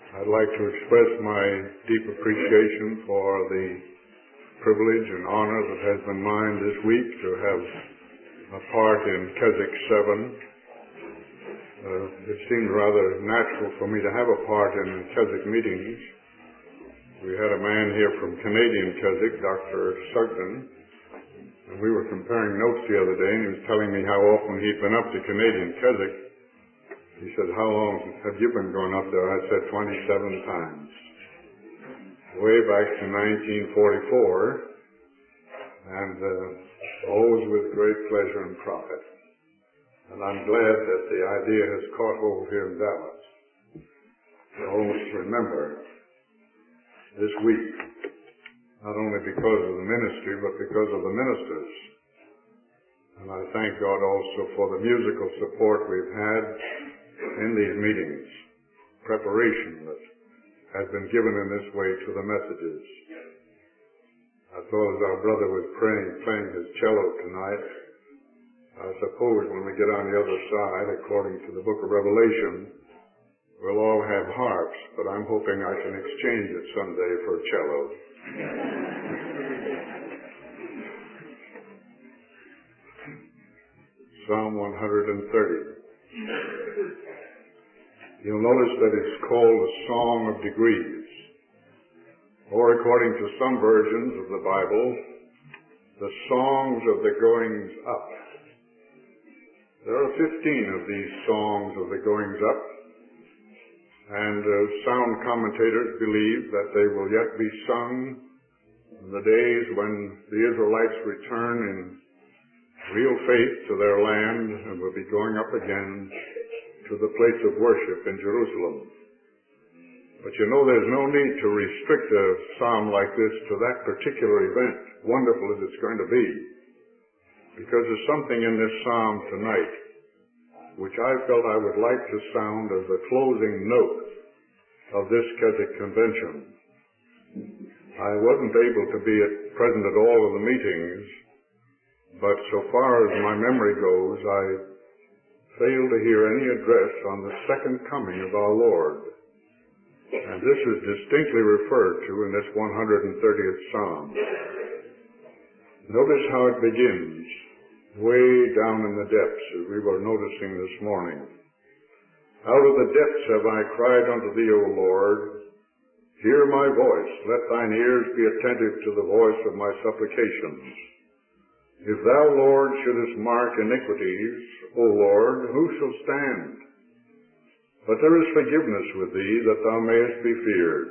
I'd like to express my deep appreciation for the privilege and honor that has been mine this week to have a part in Keswick 7. It seemed rather natural for me to have a part in Keswick meetings. We had a man here from Canadian Keswick, Dr. Sugden, and we were comparing notes the other day, and he was telling me how often he'd been up to Canadian Keswick. He said, "How long have you been going up there?" I said, 27 times. Way back to 1944, and always with great pleasure and profit. And I'm glad that the idea has caught hold here in Dallas. To always remember this week, not only because of the ministry, but because of the ministers. And I thank God also for the musical support we've had in these meetings, preparation that has been given in this way to the messages. I thought as our brother was playing his cello tonight, I suppose when we get on the other side, according to the book of Revelation, we'll all have harps, but I'm hoping I can exchange it someday for a cello. Psalm 130. You'll notice that it's called a Song of Degrees, or according to some versions of the Bible, the Songs of the Goings Up. There are 15 of these songs of the goings up, and sound commentators believe that they will yet be sung in the days when the Israelites return in real faith to their land and will be going up again to the place of worship in Jerusalem. But you know, there's no need to restrict a psalm like this to that particular event, wonderful as it's going to be, because there's something in this psalm tonight which I felt I would like to sound as the closing note of this Keswick convention. I wasn't able to be present at all of the meetings, but so far as my memory goes, I failed to hear any address on the second coming of our Lord. And this is distinctly referred to in this 130th Psalm. Notice how it begins, way down in the depths, as we were noticing this morning. Out of the depths have I cried unto thee, O Lord. Hear my voice. Let thine ears be attentive to the voice of my supplications. If thou, Lord, shouldest mark iniquities, O Lord, who shall stand? But there is forgiveness with thee, that thou mayest be feared.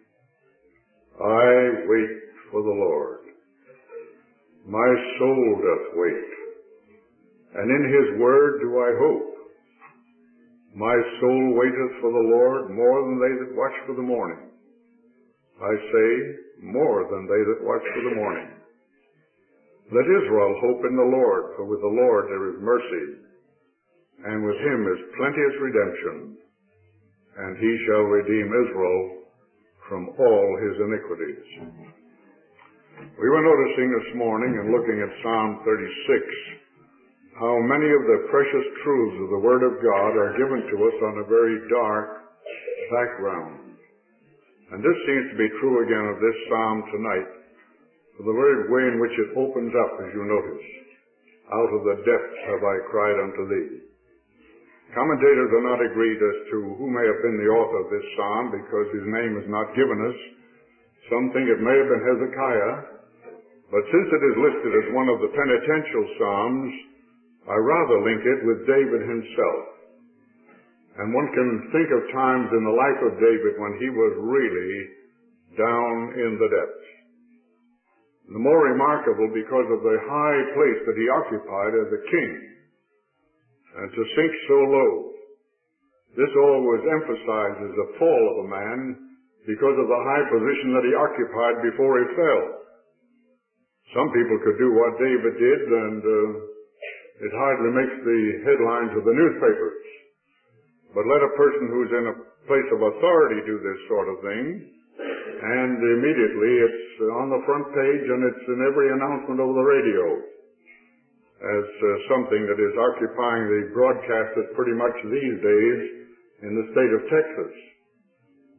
I wait for the Lord. My soul doth wait, and in his word do I hope. My soul waiteth for the Lord more than they that watch for the morning. I say, more than they that watch for the morning. Let Israel hope in the Lord, for with the Lord there is mercy, and with him is plenteous redemption, and he shall redeem Israel from all his iniquities. We were noticing this morning and looking at Psalm 36, how many of the precious truths of the Word of God are given to us on a very dark background. And this seems to be true again of this Psalm tonight, for the very way in which it opens up, as you notice. Out of the depths have I cried unto thee. Commentators are not agreed as to who may have been the author of this psalm, because his name is not given us. Some think it may have been Hezekiah, but since it is listed as one of the penitential psalms, I rather link it with David himself. And one can think of times in the life of David when he was really down in the depths. The more remarkable because of the high place that he occupied as a king. And to sink so low, this always emphasizes the fall of a man because of the high position that he occupied before he fell. Some people could do what David did, and it hardly makes the headlines of the newspapers. But let a person who's in a place of authority do this sort of thing, and immediately it's on the front page and it's in every announcement over the radio as something that is occupying the broadcasters pretty much these days in the state of Texas.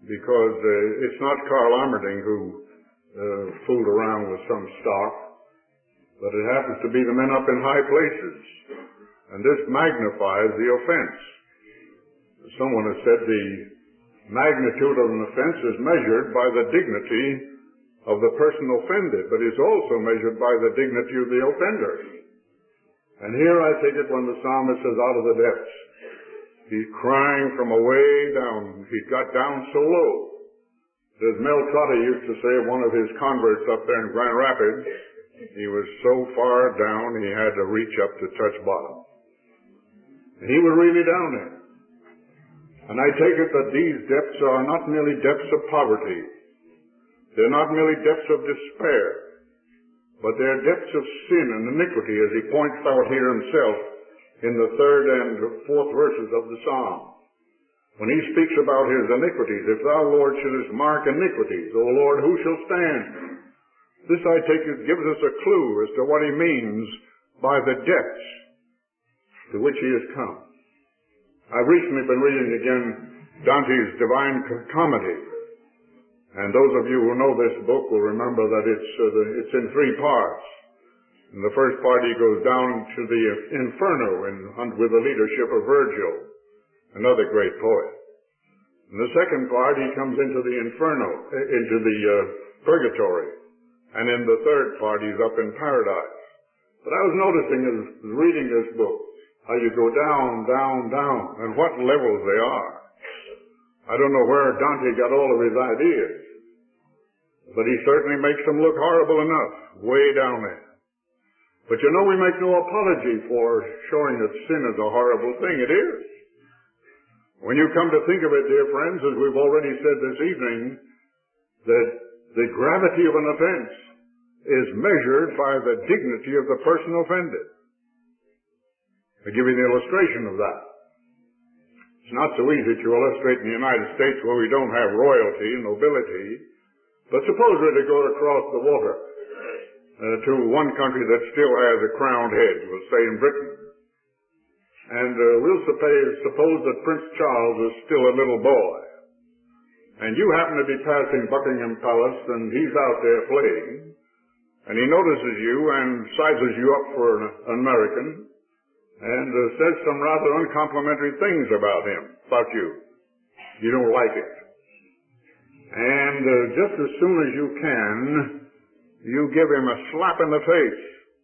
because it's not Carl Armerding who fooled around with some stock, but it happens to be the men up in high places. And this magnifies the offense. Someone has said the magnitude of an offense is measured by the dignity of the person offended, but is also measured by the dignity of the offender. And here I take it when the psalmist says, out of the depths, he's crying from away down. He got down so low. As Mel Trotter used to say of one of his converts up there in Grand Rapids, he was so far down he had to reach up to touch bottom. And he was really down there. And I take it that these depths are not merely depths of poverty. They're not merely depths of despair, but they're depths of sin and iniquity, as he points out here himself in the 3rd and 4th verses of the psalm. When he speaks about his iniquities, if thou, Lord, shouldest mark iniquities, O Lord, who shall stand? This, I take it, gives us a clue as to what he means by the depths to which he has come. I've recently been reading again Dante's Divine Comedy, and those of you who know this book will remember that it's in 3 parts. In the first part, he goes down to the Inferno with the leadership of Virgil, another great poet. In the second part, he comes into the Inferno, into the Purgatory, and in the third part, he's up in Paradise. But I was noticing as reading this book, how you go down, down, down, and what levels they are. I don't know where Dante got all of his ideas, but he certainly makes them look horrible enough, way down there. But you know, we make no apology for showing that sin is a horrible thing. It is. When you come to think of it, dear friends, as we've already said this evening, that the gravity of an offense is measured by the dignity of the person offended. I'll give you an illustration of that. It's not so easy to illustrate in the United States where we don't have royalty, nobility, but suppose we're to go across the water to one country that still has a crowned head, we'll say in Britain. And we'll suppose that Prince Charles is still a little boy. And you happen to be passing Buckingham Palace and he's out there playing, and he notices you and sizes you up for an American, and says some rather uncomplimentary things about you. You don't like it. And just as soon as you can, you give him a slap in the face.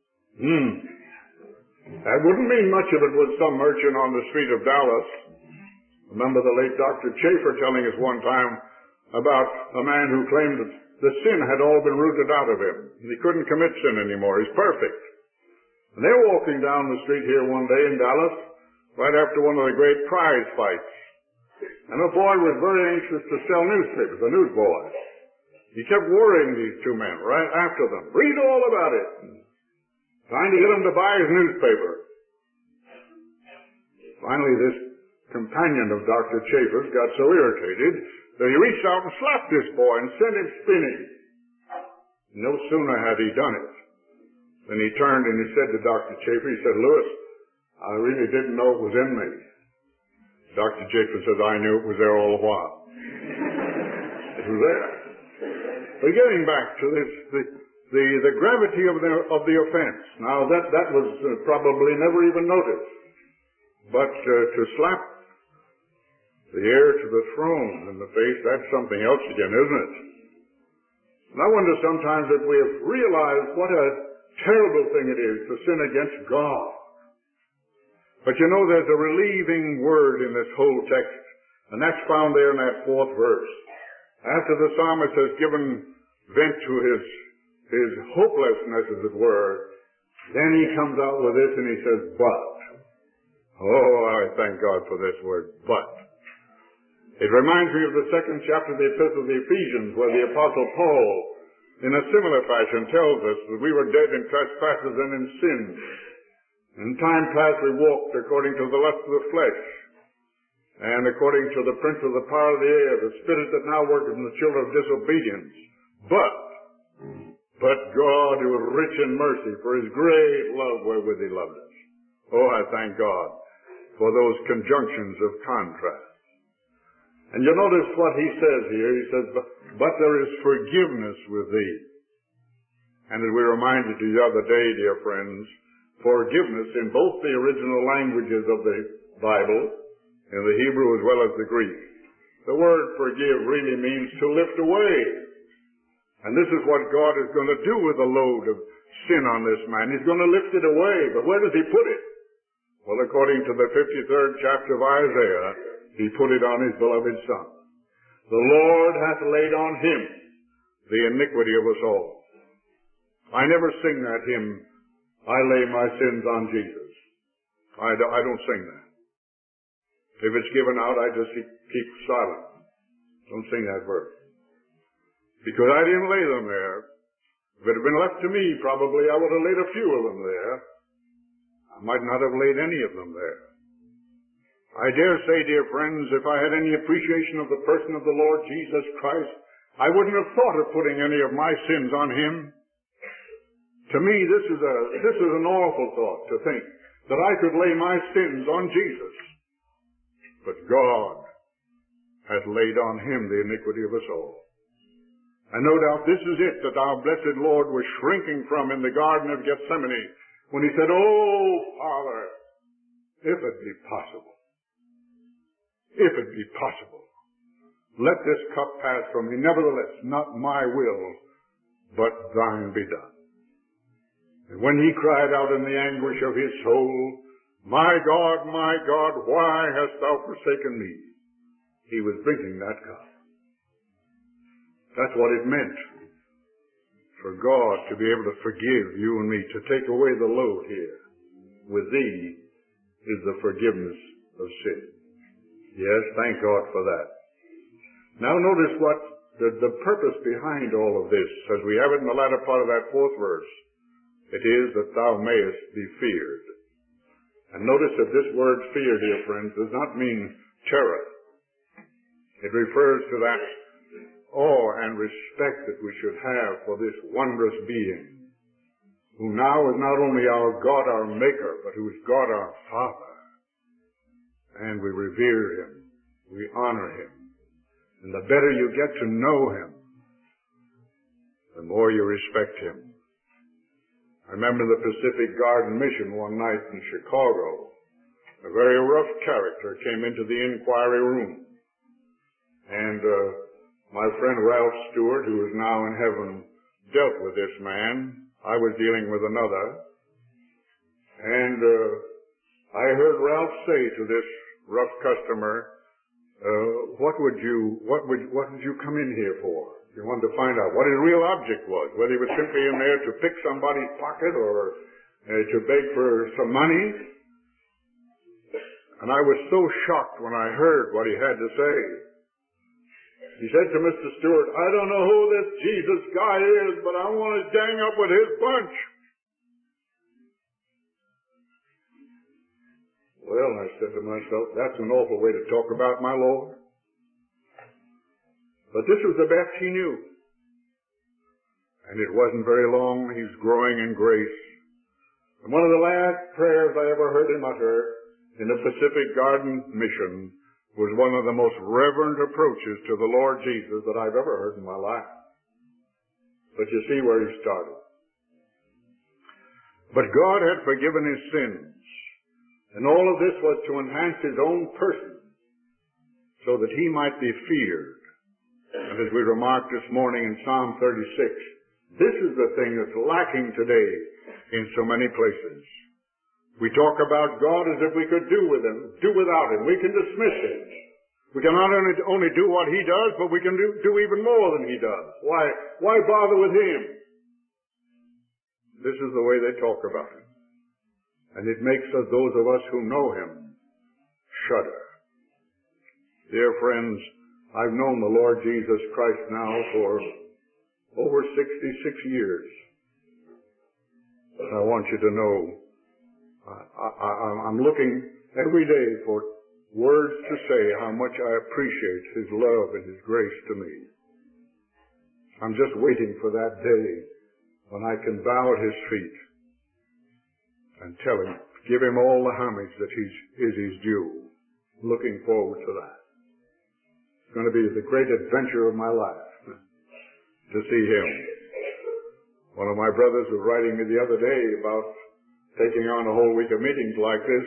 That wouldn't mean much if it was some merchant on the street of Dallas. Remember the late Dr. Chafer telling us one time about a man who claimed that the sin had all been rooted out of him. He couldn't commit sin anymore. He's perfect. And they're walking down the street here one day in Dallas, right after one of the great prize fights. And a boy was very anxious to sell newspapers, a newsboy. He kept worrying these 2 men right after them. Read all about it. Trying to get them to buy his newspaper. Finally, this companion of Dr. Chafer's got so irritated that he reached out and slapped this boy and sent him spinning. No sooner had he done it than he turned and he said to Dr. Chafer, he said, Lewis, I really didn't know it was in me. Dr. Chafer says, I knew it was there all the while. It was there. But getting back to this, the gravity of the offense. Now that was probably never even noticed. But to slap the heir to the throne in the face, that's something else again, isn't it? And I wonder sometimes if we have realized what a terrible thing it is to sin against God. But you know, there's a relieving word in this whole text, and that's found there in that 4th verse. After the psalmist has given vent to his hopelessness, as it were, then he comes out with this and he says, but. Oh, I thank God for this word, but. It reminds me of the 2nd chapter of the Epistle of the Ephesians, where the Apostle Paul, in a similar fashion, tells us that we were dead in trespasses and in sins. In time past we walked according to the lust of the flesh, and according to the prince of the power of the air, the spirit that now worketh in the children of disobedience. But God, who is rich in mercy, for his great love wherewith he loved us. Oh, I thank God for those conjunctions of contrast. And you notice what he says here. He says, but there is forgiveness with thee. And as we reminded you the other day, dear friends, forgiveness in both the original languages of the Bible, in the Hebrew as well as the Greek, the word forgive really means to lift away. And this is what God is going to do with the load of sin on this man. He's going to lift it away. But where does he put it? Well, according to the 53rd chapter of Isaiah, he put it on his beloved Son. The Lord hath laid on him the iniquity of us all. I never sing that hymn, I lay my sins on Jesus. I don't sing that. If it's given out, I just keep silent. Don't sing that verse. Because I didn't lay them there. If it had been left to me, probably I would have laid a few of them there. I might not have laid any of them there. I dare say, dear friends, if I had any appreciation of the person of the Lord Jesus Christ, I wouldn't have thought of putting any of my sins on him. To me, this is an awful thought, to think that I could lay my sins on Jesus. But God hath laid on him the iniquity of us all. And no doubt this is it that our blessed Lord was shrinking from in the Garden of Gethsemane when he said, "Oh, Father, if it be possible, let this cup pass from me. Nevertheless, not my will, but thine be done." And when he cried out in the anguish of his soul, my God, why hast thou forsaken me?" He was drinking that cup. That's what it meant for God to be able to forgive you and me, to take away the load here. With thee is the forgiveness of sin. Yes, thank God for that. Now notice what the purpose behind all of this, as we have it in the latter part of that 4th verse. It is that thou mayest be feared. And notice that this word fear, dear friends, does not mean terror. It refers to that awe and respect that we should have for this wondrous being, who now is not only our God, our Maker, but who is God our Father. And we revere him. We honor him. And the better you get to know him, the more you respect him. I remember the Pacific Garden Mission one night in Chicago. A very rough character came into the inquiry room. And my friend Ralph Stewart, who is now in heaven, dealt with this man. I was dealing with another. And I heard Ralph say to this rough customer, what did you come in here for? You wanted to find out what his real object was, whether he was simply in there to pick somebody's pocket or to beg for some money. And I was so shocked when I heard what he had to say. He said to Mr. Stewart, "I don't know who this Jesus guy is, but I want to gang up with his bunch." Well, I said to myself, that's an awful way to talk about my Lord. But this was the best he knew. And it wasn't very long, he was growing in grace. And one of the last prayers I ever heard him utter in the Pacific Garden Mission was one of the most reverent approaches to the Lord Jesus that I've ever heard in my life. But you see where he started. But God had forgiven his sins. And all of this was to enhance his own person so that he might be feared. And as we remarked this morning in Psalm 36, this is the thing that's lacking today in so many places. We talk about God as if we could do without him. We can dismiss him. We can not only do what he does, but we can do even more than he does. Why bother with him? This is the way they talk about him. And it makes those of us who know him shudder. Dear friends, I've known the Lord Jesus Christ now for over 66 years. I want you to know, I'm looking every day for words to say how much I appreciate his love and his grace to me. I'm just waiting for that day when I can bow at his feet and tell him, give him all the homage that is his due. Looking forward to that. It's going to be the great adventure of my life to see him. One of my brothers was writing me the other day about taking on a whole week of meetings like this,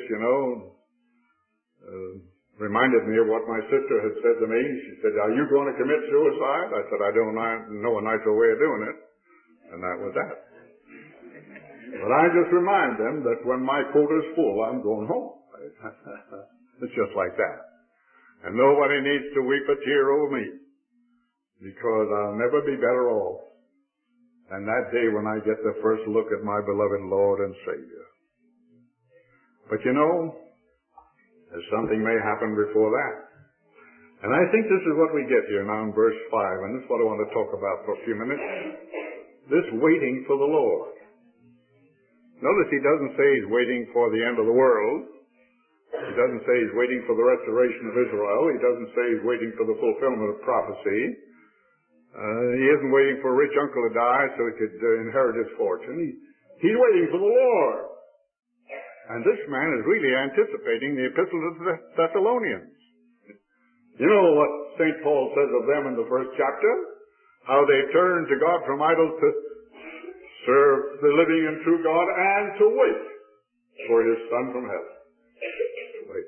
reminded me of what my sister had said to me. She said, "Are you going to commit suicide?" I said, "I don't know a nicer way of doing it." And that was that. But I just remind them that when my quota's full, I'm going home. It's just like that. And nobody needs to weep a tear over me, because I'll never be better off than that day when I get the first look at my beloved Lord and Savior. But something may happen before that. And I think this is what we get here now in verse 5, and this is what I want to talk about for a few minutes. This waiting for the Lord. Notice he doesn't say he's waiting for the end of the world. He doesn't say he's waiting for the restoration of Israel. He doesn't say he's waiting for the fulfillment of prophecy. He isn't waiting for a rich uncle to die so he could inherit his fortune. He's waiting for the Lord. And this man is really anticipating the epistle to the Thessalonians. You know what St. Paul says of them in the first chapter? How they turned to God from idols to serve the living and true God and to wait for his Son from heaven. Wait.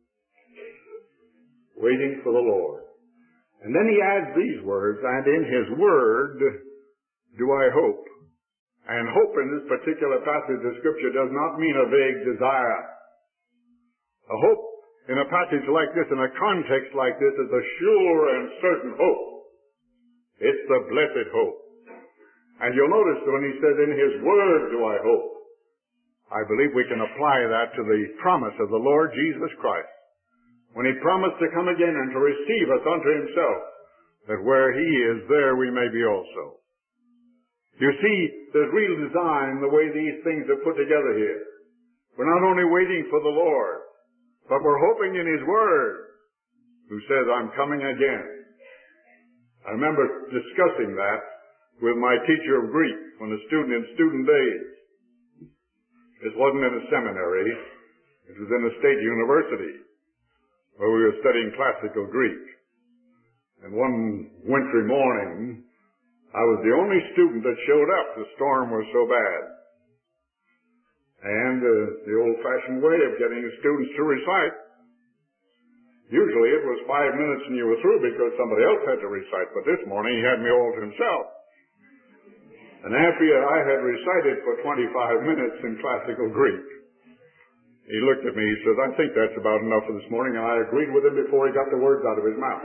Waiting for the Lord. And then he adds these words, "And in his word do I hope." And hope in this particular passage of Scripture does not mean a vague desire. A hope in a passage like this, in a context like this, is a sure and certain hope. It's the blessed hope. And you'll notice that when he says, "In his word do I hope," I believe we can apply that to the promise of the Lord Jesus Christ, when he promised to come again and to receive us unto himself, that where he is, there we may be also. You see, there's real design in the way these things are put together here. We're not only waiting for the Lord, but we're hoping in his word, who says, "I'm coming again." I remember discussing that with my teacher of Greek when a student in student days. This wasn't in a seminary. It was in a state university where we were studying classical Greek. And one wintry morning, I was the only student that showed up. The storm was so bad. And the old-fashioned way of getting the students to recite, usually it was 5 minutes and you were through because somebody else had to recite. But this morning he had me all to himself. And after I had recited for 25 minutes in classical Greek, he looked at me, he says, "I think that's about enough for this morning," and I agreed with him before he got the words out of his mouth.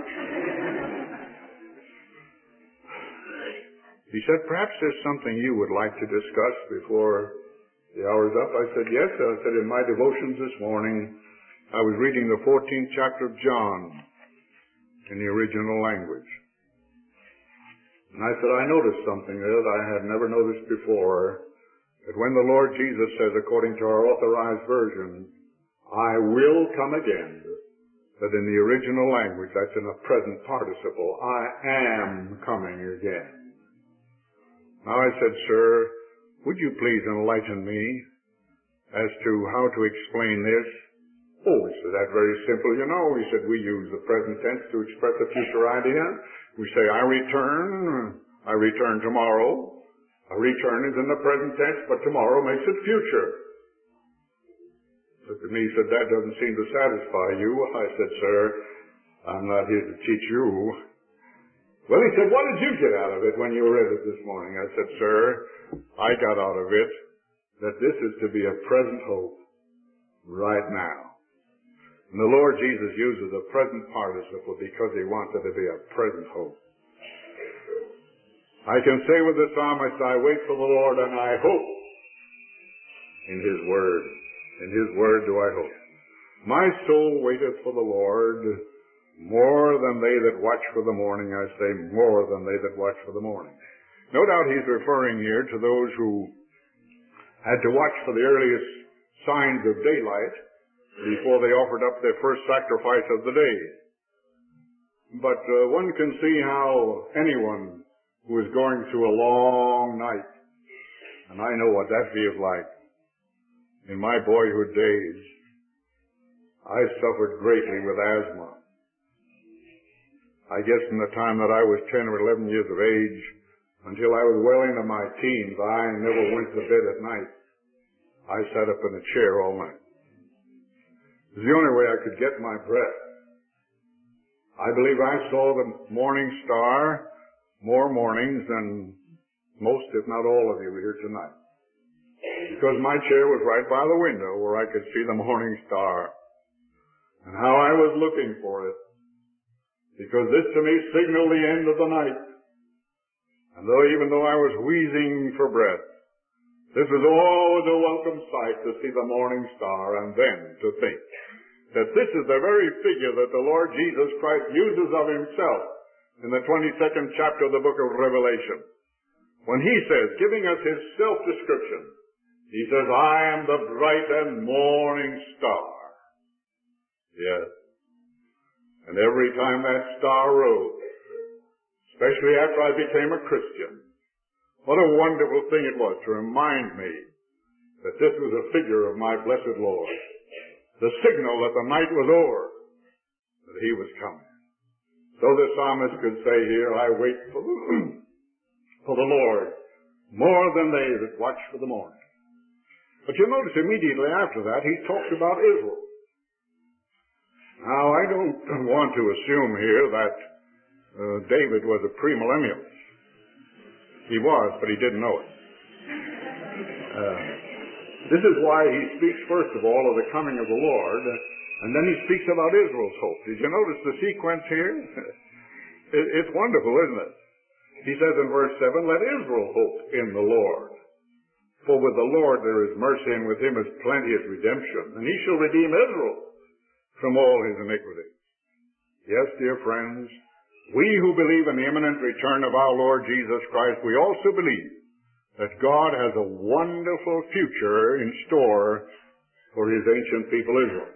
He said, "Perhaps there's something you would like to discuss before the hour's up." I said, "Yes." I said, "In my devotions this morning, I was reading the 14th chapter of John in the original language. And I said, I noticed something there that I had never noticed before, that when the Lord Jesus says, according to our authorized version, 'I will come again,' that in the original language, that's in a present participle, 'I am coming again.'" Now I said, "Sir, would you please enlighten me as to how to explain this?" "Oh," he said, "that's very simple, you know." He said, "We use the present tense to express a future idea. We say, I return tomorrow. A return is in the present tense, but tomorrow makes it future." He looked at me, he said, "That doesn't seem to satisfy you." I said, "Sir, I'm not here to teach you." Well, he said, "What did you get out of it when you read it this morning?" I said, "Sir, I got out of it that this is to be a present hope right now." And the Lord Jesus uses a present participle because he wants it to be a present hope. I can say with the psalmist, "I wait for the Lord and I hope in his word. In his word do I hope. My soul waiteth for the Lord more than they that watch for the morning." I say more than they that watch for the morning. No doubt he's referring here to those who had to watch for the earliest signs of daylight before they offered up their first sacrifice of the day. But one can see how anyone who is going through a long night, and I know what that feels like. In my boyhood days, I suffered greatly with asthma. I guess from the time that I was 10 or 11 years of age until I was well into my teens, I never went to bed at night. I sat up in a chair all night. It was the only way I could get my breath. I believe I saw the morning star more mornings than most, if not all of you here tonight. Because my chair was right by the window where I could see the morning star. And how I was looking for it. Because this to me signaled the end of the night. And even though I was wheezing for breath, this was always a welcome sight to see the morning star, and then to think that this is the very figure that the Lord Jesus Christ uses of himself in the 22nd chapter of the book of Revelation. When he says, giving us his self-description, he says, I am the bright and morning star. Yes. And every time that star rose, especially after I became a Christian, what a wonderful thing it was to remind me that this was a figure of my blessed Lord. The signal that the night was over, that he was coming. So the psalmist could say here, I wait for the Lord more than they that watch for the morning. But you notice immediately after that, he talks about Israel. Now, I don't want to assume here that David was a premillennialist. He was, but he didn't know it. This is why he speaks first of all of the coming of the Lord, and then he speaks about Israel's hope. Did you notice the sequence here? It's wonderful, isn't it? He says in verse 7, let Israel hope in the Lord. For with the Lord there is mercy, and with him is plenteous redemption, and he shall redeem Israel from all his iniquities. Yes, dear friends, we who believe in the imminent return of our Lord Jesus Christ, we also believe that God has a wonderful future in store for his ancient people Israel.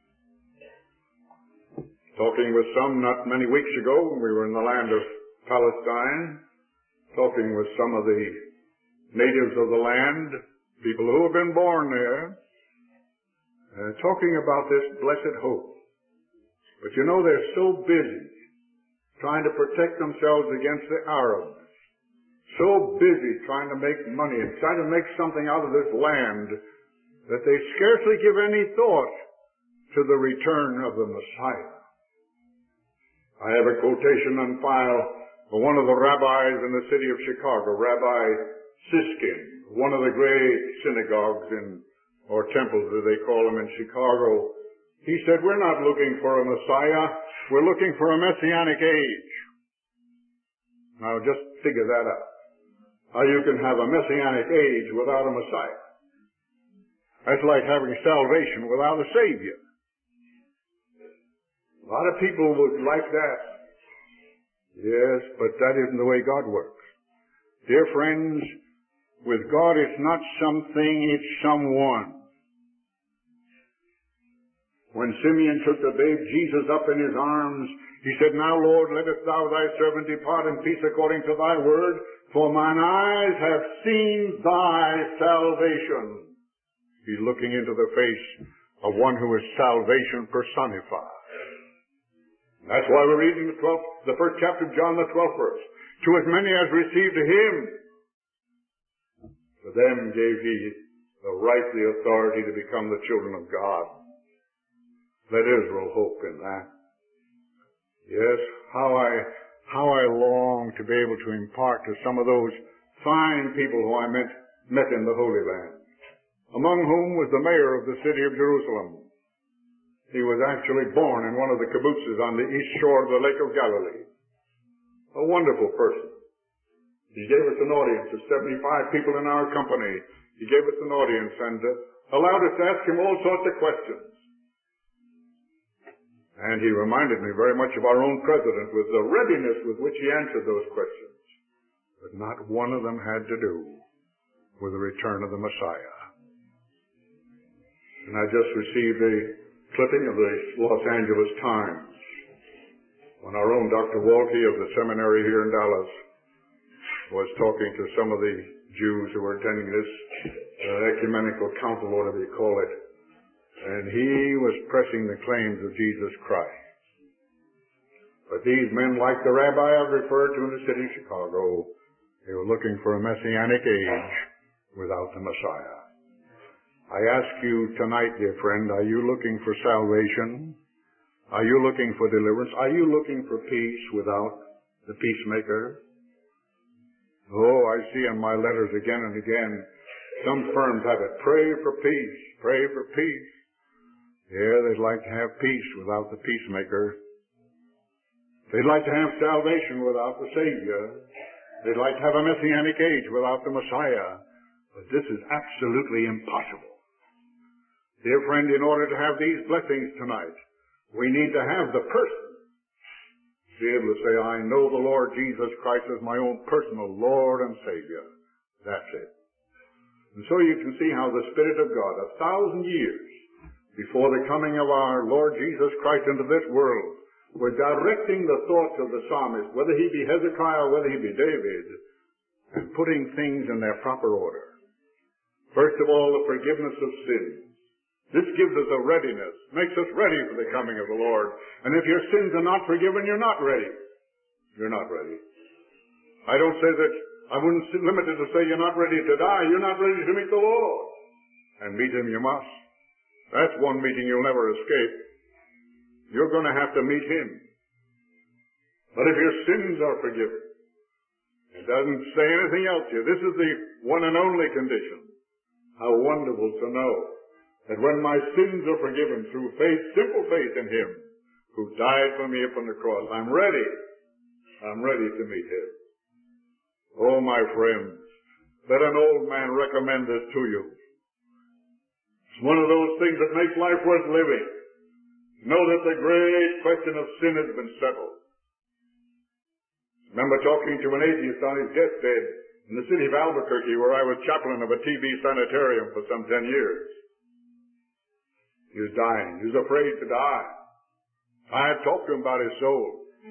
Talking with some not many weeks ago when we were in the land of Palestine, talking with some of the natives of the land, people who have been born there, talking about this blessed hope. But you know, they're so busy trying to protect themselves against the Arabs, so busy trying to make money and trying to make something out of this land that they scarcely give any thought to the return of the Messiah. I have a quotation on file for one of the rabbis in the city of Chicago, Rabbi Siskin, one of the great synagogues or temples as they call them in Chicago. He said, we're not looking for a Messiah, we're looking for a messianic age. Now just figure that out. How you can have a messianic age without a Messiah. That's like having salvation without a Savior. A lot of people would like that. Yes, but that isn't the way God works. Dear friends, with God it's not something, it's someone. When Simeon took the babe Jesus up in his arms, he said, now, Lord, lettest thou thy servant depart in peace according to thy word, for mine eyes have seen thy salvation. He's looking into the face of one who is salvation personified. That's why we're reading the first chapter of John, the 12th verse. To as many as received him, to them gave he the right, the authority to become the children of God. Let Israel hope in that. Yes, how I long to be able to impart to some of those fine people who I met in the Holy Land, among whom was the mayor of the city of Jerusalem. He was actually born in one of the kibbutzes on the east shore of the Lake of Galilee. A wonderful person. He gave us an audience of 75 people in our company. He gave us an audience and allowed us to ask him all sorts of questions. And he reminded me very much of our own president with the readiness with which he answered those questions. But not one of them had to do with the return of the Messiah. And I just received a clipping of the Los Angeles Times when our own Dr. Walke of the seminary here in Dallas was talking to some of the Jews who were attending this ecumenical council, whatever you call it. And he was pressing the claims of Jesus Christ. But these men, like the rabbi I've referred to in the city of Chicago, they were looking for a messianic age without the Messiah. I ask you tonight, dear friend, are you looking for salvation? Are you looking for deliverance? Are you looking for peace without the peacemaker? Oh, I see in my letters again and again, some firms have it, pray for peace, pray for peace. Yeah, they'd like to have peace without the peacemaker. They'd like to have salvation without the Savior. They'd like to have a messianic age without the Messiah. But this is absolutely impossible. Dear friend, in order to have these blessings tonight, we need to have the person. Be able to say, I know the Lord Jesus Christ as my own personal Lord and Savior. That's it. And so you can see how the Spirit of God, 1,000 years before the coming of our Lord Jesus Christ into this world, were directing the thoughts of the psalmist, whether he be Hezekiah or whether he be David, and putting things in their proper order. First of all, the forgiveness of sins. This gives us a readiness, makes us ready for the coming of the Lord. And if your sins are not forgiven, you're not ready. You're not ready. I don't say that, I wouldn't limit it to say you're not ready to die. You're not ready to meet the Lord. And meet Him you must. That's one meeting you'll never escape. You're going to have to meet Him. But if your sins are forgiven, it doesn't say anything else here. This is the one and only condition. How wonderful to know that when my sins are forgiven through faith, simple faith in Him who died for me upon the cross, I'm ready. I'm ready to meet Him. Oh, my friends, let an old man recommend this to you. It's one of those things that makes life worth living. Know that the great question of sin has been settled. Remember talking to an atheist on his deathbed in the city of Albuquerque, where I was chaplain of a TB sanitarium for some 10 years. He was dying. He was afraid to die. I had talked to him about his soul.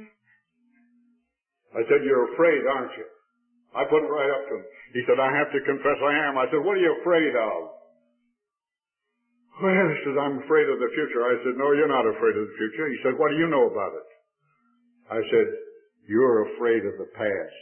I said, you're afraid, aren't you? I put it right up to him. He said, I have to confess I am. I said, what are you afraid of? Well, he said, I'm afraid of the future. I said, no, you're not afraid of the future. He said, what do you know about it? I said, you're afraid of the past.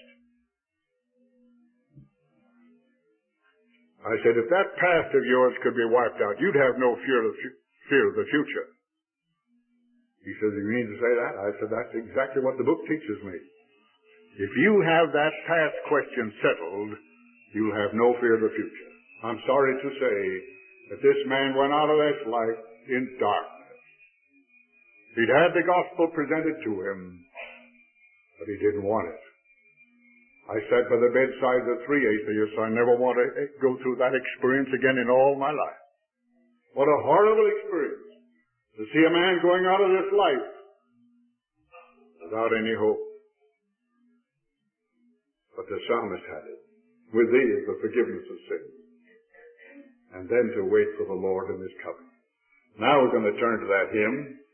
I said, if that past of yours could be wiped out, you'd have no fear of the future. He said, you mean to say that? I said, that's exactly what the book teaches me. If you have that past question settled, you'll have no fear of the future. I'm sorry to say that this man went out of this life in darkness. He'd had the gospel presented to him, but he didn't want it. I sat by the bedside of 3 atheists. I never want to go through that experience again in all my life. What a horrible experience to see a man going out of this life without any hope. But the psalmist had it. With thee is the forgiveness of sins. And then to wait for the Lord in His coming. Now we're going to turn to that hymn.